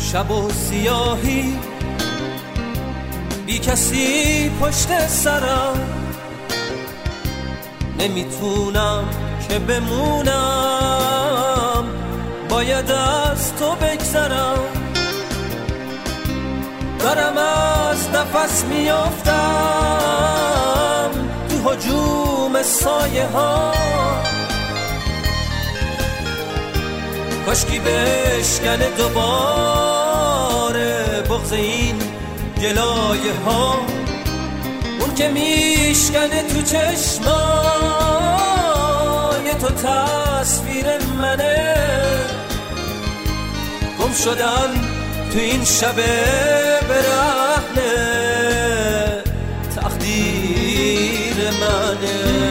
شب و سیاهی، بی کسی پشت سرم، نمیتونم که بمونم، باید از تو بگذرم. دارم از نفس میافتم تو هجوم سایه ها، کاشکی بشکنه دوباره بغض این گلایه ها، اون که میشکنه تو چشمای تو تصویر منه. گم شدن تو این شب برهنه تقدیر منه.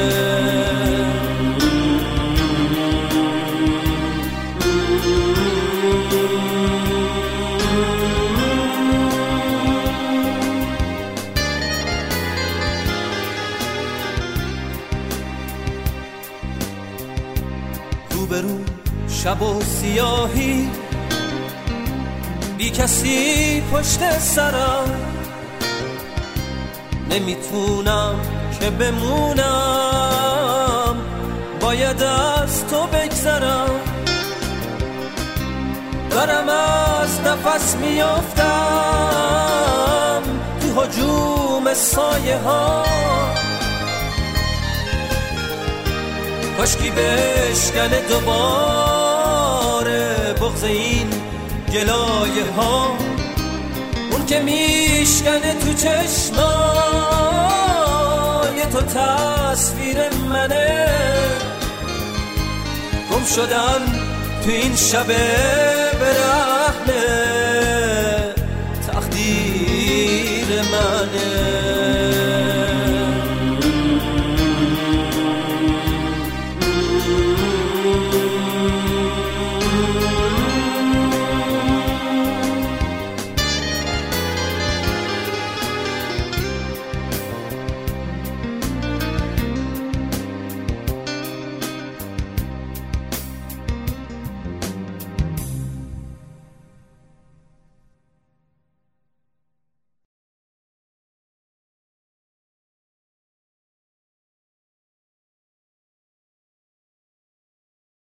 روبرو شب و سیاهی، بی کسی پشت سرم، نمیتونم که بمونم، باید از تو بگذرم. دارم از نفس میافتم تو هجوم سایه ها، کاشکی بشکنه دوباره بغض این گلایه ها، اون که میشکنه تو چشمای تو تصویر منه. گم شدن تو این شب